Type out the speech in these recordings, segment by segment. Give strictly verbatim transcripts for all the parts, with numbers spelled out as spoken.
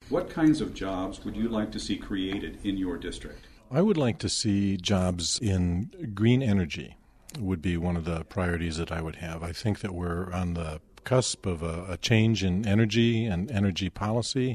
What kinds of jobs would you like to see created in your district? I would like to see jobs in green energy would be one of the priorities that I would have. I think that we're on the cusp of a, a change in energy and energy policy,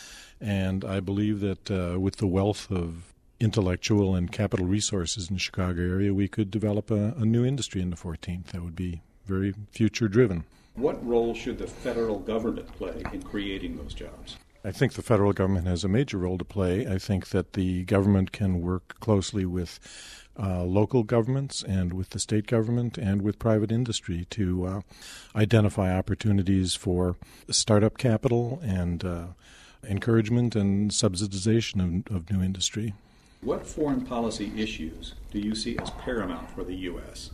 and I believe that uh, with the wealth of intellectual and capital resources in the Chicago area, we could develop a, a new industry in the fourteenth that would be very future-driven. What role should the federal government play in creating those jobs? I think the federal government has a major role to play. I think that the government can work closely with uh, local governments and with the state government and with private industry to uh, identify opportunities for startup capital and uh, encouragement and subsidization of, of new industry. What foreign policy issues do you see as paramount for the U S?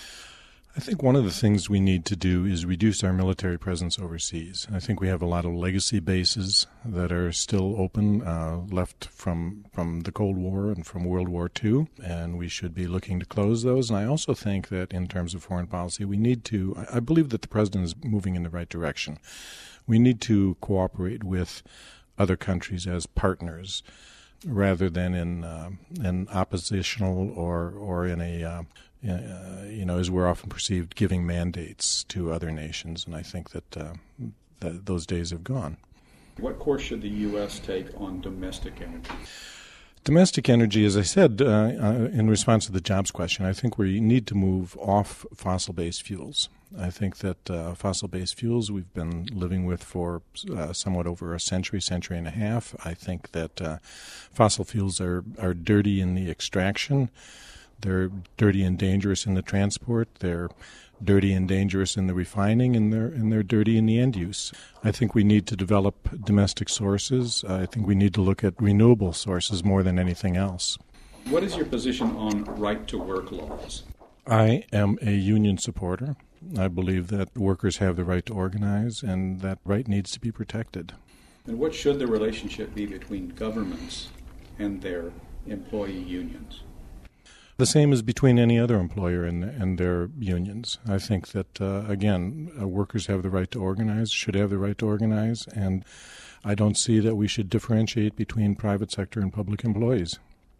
I think one of the things we need to do is reduce our military presence overseas. I think we have a lot of legacy bases that are still open, uh, left from, from the Cold War and from World War Two, and we should be looking to close those. And I also think that in terms of foreign policy, we need to, I believe that the president is moving in the right direction. We need to cooperate with other countries as partners rather than in uh, in oppositional or, or in a uh, Uh, you know, as we're often perceived, giving mandates to other nations, and I think that, uh, that those days have gone. What course should the U S take on domestic energy? Domestic energy, as I said, uh, uh, in response to the jobs question, I think we need to move off fossil-based fuels. I think that uh, fossil-based fuels we've been living with for uh, somewhat over a century, century and a half. I think that uh, fossil fuels are, are dirty in the extraction. They're dirty and dangerous in the transport. They're dirty and dangerous in the refining, and they're and they're dirty in the end use. I think we need to develop domestic sources. I think we need to look at renewable sources more than anything else. What is your position on right-to-work laws? I am a union supporter. I believe that workers have the right to organize, and that right needs to be protected. And what should the relationship be between governments and their employee unions? The same as between any other employer and, and their unions. I think that, uh, again, uh, workers have the right to organize, should have the right to organize, and I don't see that we should differentiate between private sector and public employees.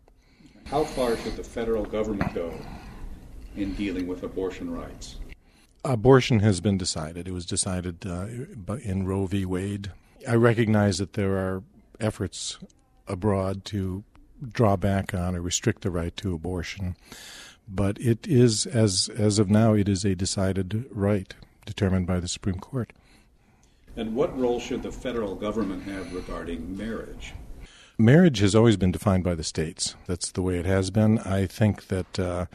How far should the federal government go in dealing with abortion rights? Abortion has been decided. It was decided uh, in Roe v. Wade. I recognize that there are efforts abroad to draw back on or restrict the right to abortion. But it is, as as of now, it is a decided right determined by the Supreme Court. And what role should the federal government have regarding marriage? Marriage has always been defined by the states. That's the way it has been. I think that uh,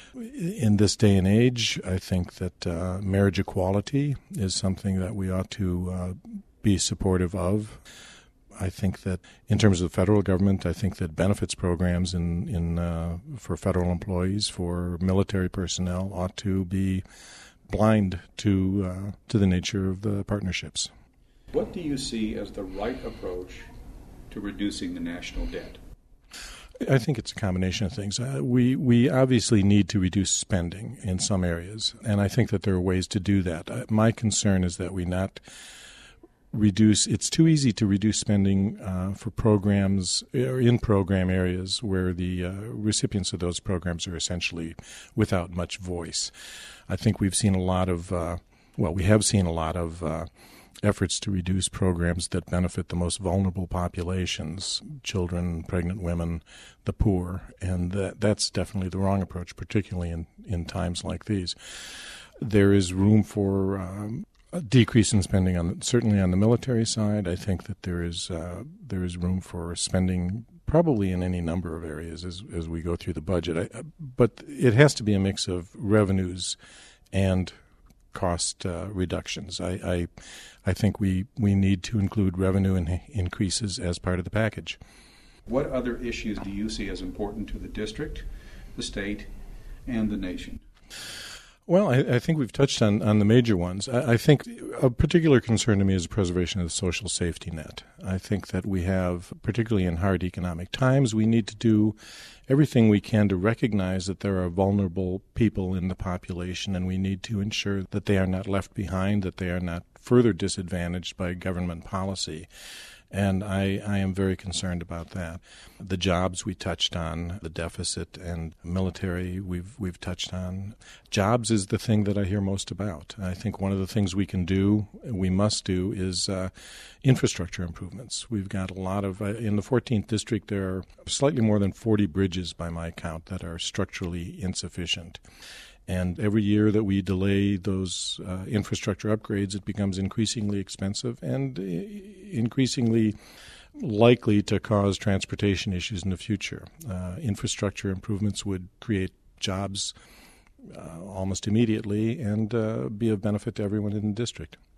in this day and age, I think that uh, marriage equality is something that we ought to uh, be supportive of. I think that in terms of the federal government, I think that benefits programs in, in uh, for federal employees, for military personnel, ought to be blind to uh, to the nature of the partnerships. What do you see as the right approach to reducing the national debt? I think it's a combination of things. Uh, we we obviously need to reduce spending in some areas, and I think that there are ways to do that. Uh, my concern is that we not reduce, it's too easy to reduce spending uh, for programs or in program areas where the uh, recipients of those programs are essentially without much voice. I think we've seen a lot of, uh, well, we have seen a lot of uh, efforts to reduce programs that benefit the most vulnerable populations, children, pregnant women, the poor, and that, that's definitely the wrong approach, particularly in, in times like these. There is room for um, a decrease in spending on certainly on the military side. I think that there is uh, there is room for spending probably in any number of areas as as we go through the budget. I, but it has to be a mix of revenues and cost uh, reductions. I, I I think we we need to include revenue in, increases as part of the package. What other issues do you see as important to the district, the state, and the nation? Well, I, I think we've touched on, on the major ones. I, I think a particular concern to me is the preservation of the social safety net. I think that we have, particularly in hard economic times, we need to do everything we can to recognize that there are vulnerable people in the population, and we need to ensure that they are not left behind, that they are not further disadvantaged by government policy. And I, I am very concerned about that. The jobs we touched on, the deficit, and military we've we've touched on. Jobs is the thing that I hear most about. I think one of the things we can do, we must do, is uh, infrastructure improvements. We've got a lot of, uh, in the fourteenth District, there are slightly more than forty bridges by my count that are structurally insufficient. And every year that we delay those uh, infrastructure upgrades, it becomes increasingly expensive and uh, increasingly likely to cause transportation issues in the future. Uh, infrastructure improvements would create jobs uh, almost immediately and uh, be of benefit to everyone in the district.